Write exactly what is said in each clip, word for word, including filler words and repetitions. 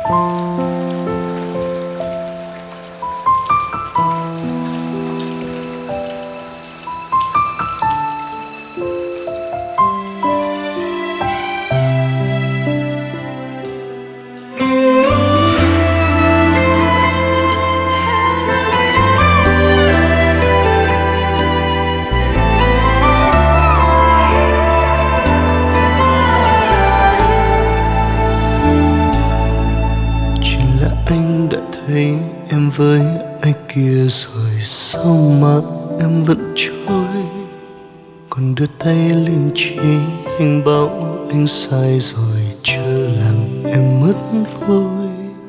Thấy em với ai kia rồi sao mà em vẫn trôi, còn đưa tay lên chỉ anh bảo anh sai rồi, chưa làm em mất vui.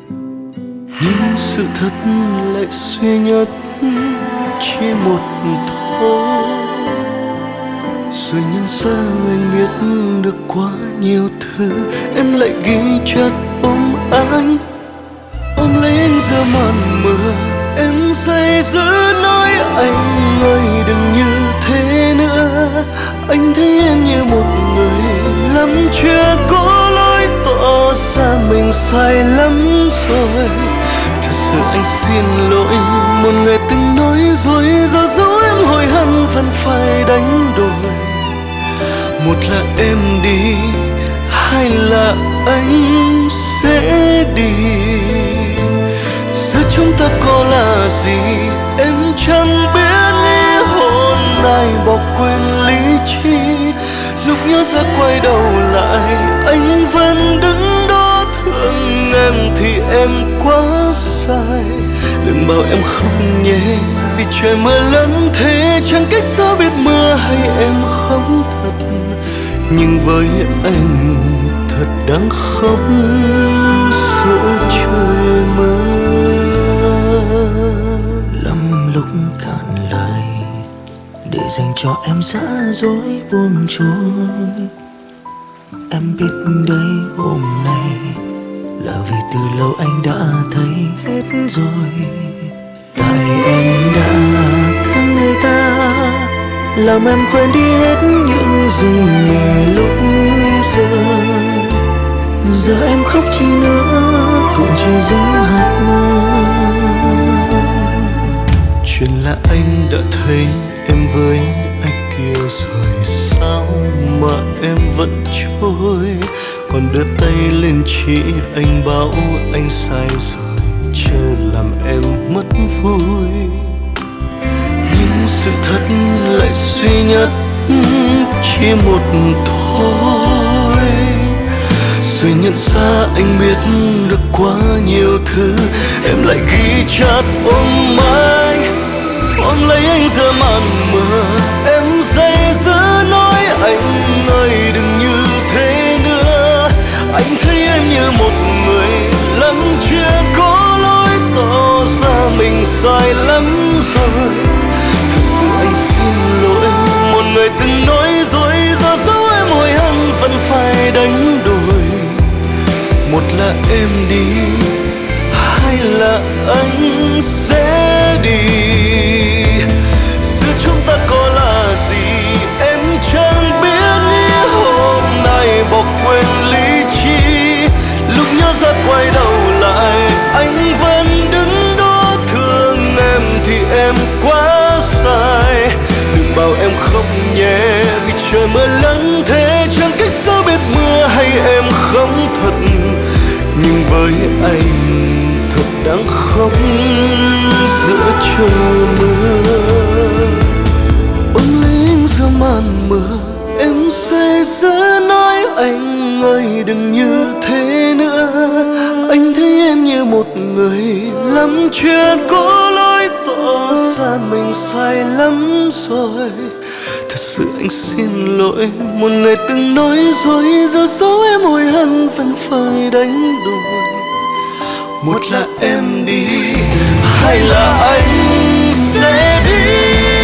Nhưng sự thật lại duy nhất chỉ một thôi, rồi nhận ra anh biết được quá nhiều thứ, em lại ghi chặt ôm anh, ôm lấy anh giữa màn mưa. Em say dứt nói anh ơi đừng như thế nữa, anh thấy em như một người lắm chuyện có lỗi, tỏ ra mình sai lắm rồi. Thật sự anh xin lỗi một người từng nói dối, giờ dấu em hối hận vẫn phải đánh đổi. Một là em đi, hai là anh sẽ đi. Giữa chúng ta có là gì em chẳng biết, nghĩ hôm nay bỏ quên lý trí. Lúc nhớ ra quay đầu lại anh vẫn đứng đó, thương em thì em quá sai. Đừng bảo em khóc nhé vì trời mưa lớn thế, chẳng cách sao biết mưa hay em khóc thật. Nhưng với anh thật đáng khóc giữa trời mưa. Lắm lúc cạn lời để dành cho em giả dối buông trôi. Em biết đấy hôm nay là vì từ lâu anh đã thấy hết rồi. Tại em đã thương người ta, làm em quên đi hết những gì mình lúc xưa. Giờ em khóc chi nữa cũng chỉ giống hạt mưa. Chuyện là anh đã thấy em với ai kia rồi, sao mà em vẫn trôi, còn đưa tay lên chỉ anh bảo anh sai rồi, chớ làm em mất vui. Nhưng sự thật lại duy nhất chỉ một thôi, rồi nhận ra anh biết được quá nhiều thứ, em lại ghi chặt ôm anh, ôm lấy anh giữa màn mưa. Em dây dứt nói anh ơi đừng như thế nữa, anh thấy em như một người lắm chuyện có lỗi, tỏ ra mình sai lắm rồi. Thật sự anh xin lỗi một người từng nói dối, giờ dấu em hối hận vẫn phải đánh đổi. Một là em đi, hai là anh sẽ đi. Giữa chúng ta có là gì em chẳng biết, nghĩ hôm nay bỏ quên lý trí. Lúc nhớ ra quay đầu lại anh vẫn đứng đó, thương em thì em quá sai. Đừng bảo em khóc nhé vì trời mưa lớn thế, chẳng cách sao biết mưa hay em khóc thật. Nhưng với anh thật đáng khóc giữa trời mưa. Ôm lấy anh giữa màn mưa, em say dứt nói anh ơi đừng như thế nữa, anh thấy em như một người lắm chuyện có lỗi, tỏ ra mình sai lắm rồi. Thật sự anh xin lỗi một người từng nói dối, giờ dấu em hối hận vẫn phải đánh đổi. Một là em đi, hai là anh sẽ đi.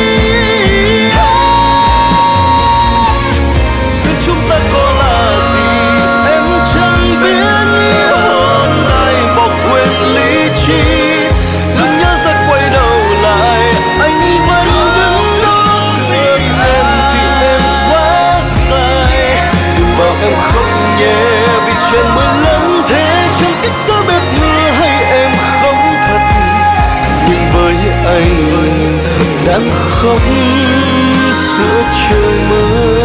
Giữa chúng ta có là gì em chẳng biết, nghĩ hôm nay bỏ quên lý trí. Lúc nhớ ra quay đầu lại anh vẫn đứng đó, thương em thì em quá sai. Đừng bảo em khóc nhé vì trời mưa lớn thế, chẳng cách sao biết khóc giữa trời mưa.